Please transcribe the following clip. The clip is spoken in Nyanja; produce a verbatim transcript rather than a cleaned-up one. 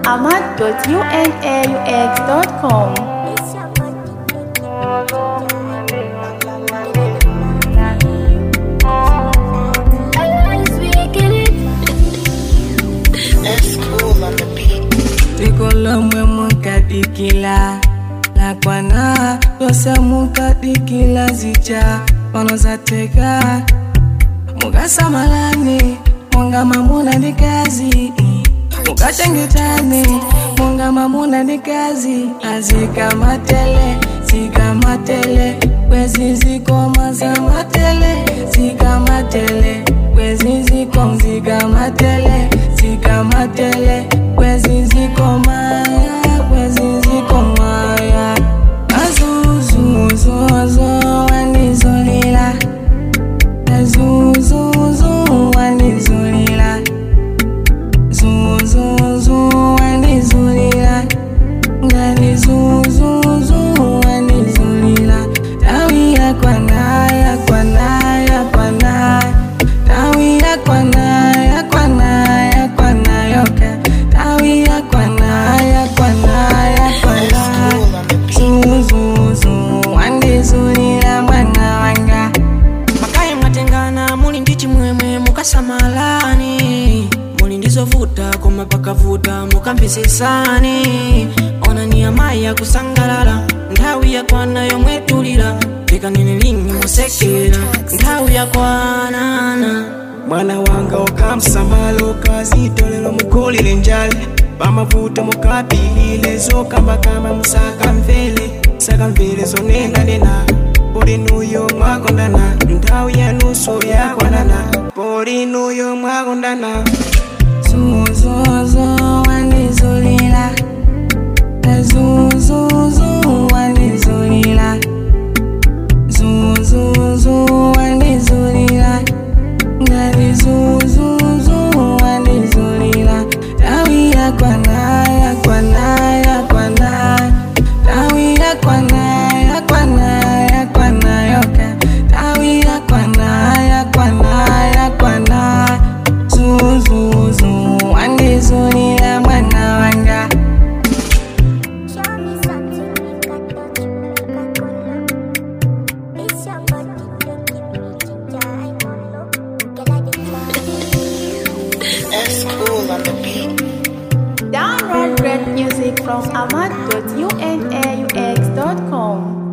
ahmad dot unaux dot com. Rikolo mwe mukadikila la kwana yose mukadikila zicha pano zateka mugasamalani munga mamuna ni kazi mugatengetani munga mamuna ni kazi azika matele zika matele kwezi ziko maza matele zika matele kwezi ziko zika matele zika matele kwezi ziko maya kwezi ziko maya azuzuzuzo wanizolila azuzuzu wanizolila zuzuzu wanizolila ngani zuzuzu wanizolila tawi ya kwana ya kwana ya kwana tawi ya kwana ya kwana ya kwana yoka tawi ya kwana ya kwana ya kwana zuzuzu wanizolila mwana wanga makaye mnatengana muli ndichi mwemwe mukasamalani muli ndizovuta koma pakavuta mukambisisani ona ni amaya kusangalala nthawi yakwana yomwe tulira leka nene lingi musekera nthawi yakwanana mwana wanga okamsamalo kazitolelo mukolile njale pamavuto mukapilile zokambakamba musaka mvele saka mvele zonena nena poli nuyo mwakondana nthawi ya nusu yakwanana poli nuyo mwakondana zuzuzu wanizolila zuzuzu wanizolila zuzuzu wanizolila ngani zuzuzu wanizolila tawi ya kwana ya kwana ya kwana tawi ya kwana ya kwana ya kwana yoka tawi ya kwana ya kwana ya kwana zuzuzu wanizolila mwana wanga Download great music from ahmad dot unaux dot com.